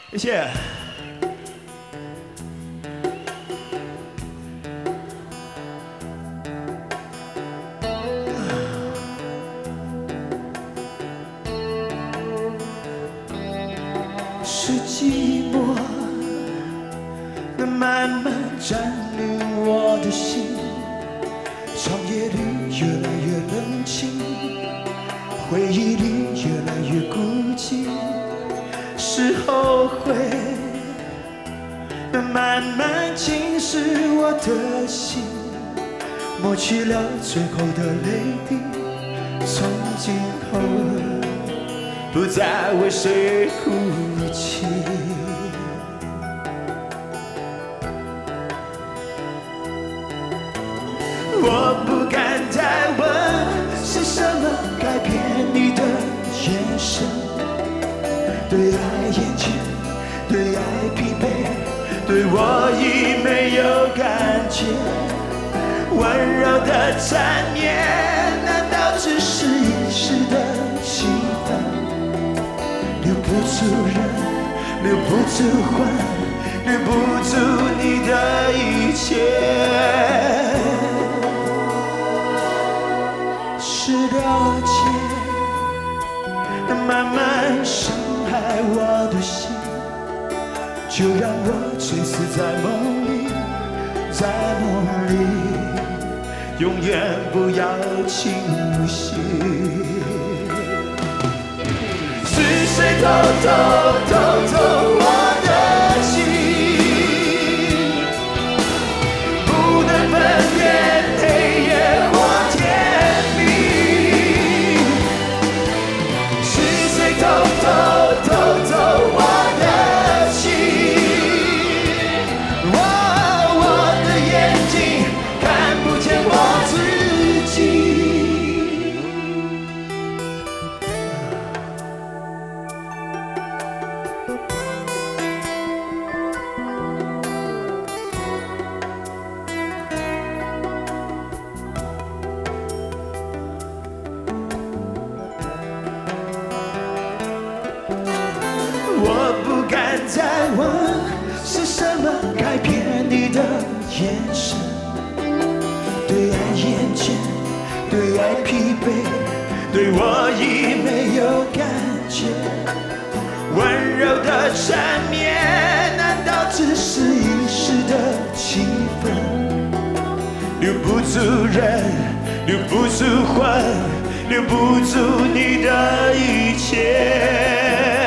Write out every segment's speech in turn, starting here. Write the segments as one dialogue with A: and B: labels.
A: 谢谢。是寂寞，那慢慢占领我的心，长夜里越来越冷清，回忆里越来越孤寂，是后悔，那慢慢侵蚀我的心，抹去了最后的泪滴，从今后不再为谁哭泣。我不敢再问是什么改变你的眼神，对爱厌倦，对爱疲惫，对我已没有感觉。温柔的缠绵，难道只是一时的兴奋？留不住人，留不住魂，留不住你的一切。是了解，慢慢伤害我的心，就让我垂死在梦里，在梦里，永远不要清醒。是谁偷走我的心，不能分辨黑夜或天明。是谁偷走我的心，我的眼睛看不见我自己。我不敢再问是什么改变你的眼神，对爱厌倦，对爱疲惫，对我已没有感觉。温柔的缠绵，难道只是一时的气氛？留不住人，留不住魂，留不住你的一切。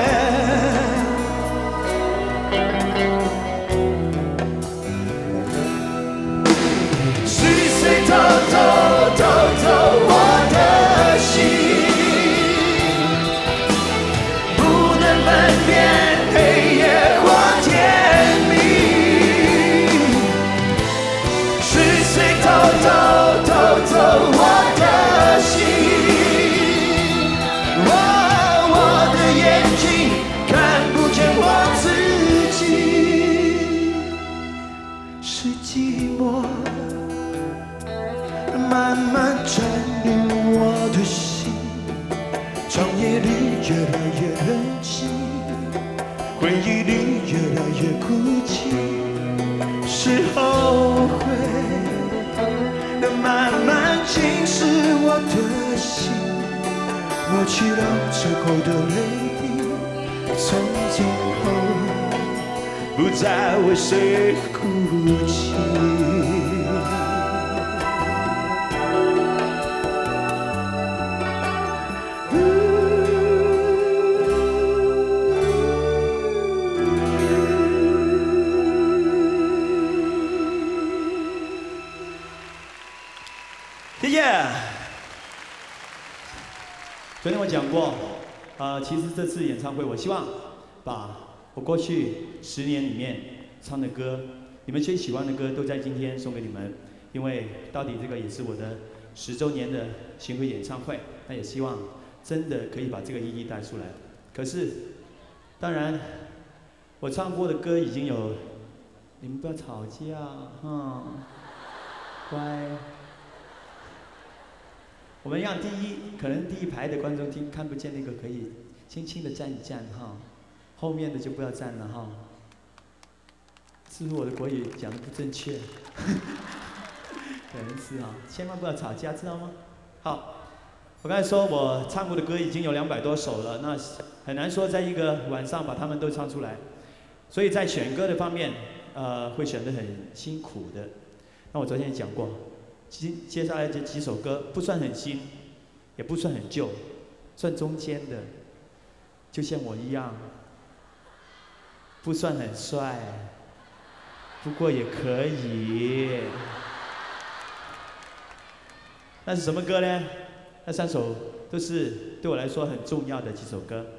A: 偷走我的心，不能分辨黑夜或天明。是谁偷走我的心，我的眼睛看不见我自己。是寂寞慢慢占领我的心，长夜里越来越冷清，回忆里越来越孤寂，是后悔，慢慢侵蚀我的心，抹去了最后的泪滴，从今后不再为谁哭泣。谢谢。昨天我讲过，其实这次演唱会，我希望把我过去10年里面唱的歌，你们最喜欢的歌，都在今天送给你们。因为到底这个也是我的10周年的巡回演唱会，那也希望真的可以把这个意义带出来。可是，当然，我唱过的歌已经有，你们不要吵架，哈，乖。我们让可能第一排的观众看不见那个，可以轻轻的站一站哈。
B: 后面的就不要站了哈。是不是我的国语讲的不正确？可能是啊，千万不要吵架，知道吗？好，我刚才说我唱过的歌已经有200多首了，那很难说在一个晚上把它们都唱出来，所以在选歌的方面，会选得很辛苦的。那我昨天也讲过，接下来这几首歌不算很新，也不算很旧，算中间的，就像我一样，不算很帅，不过也可以。那是什么歌呢？那3首都是对我来说很重要的几首歌。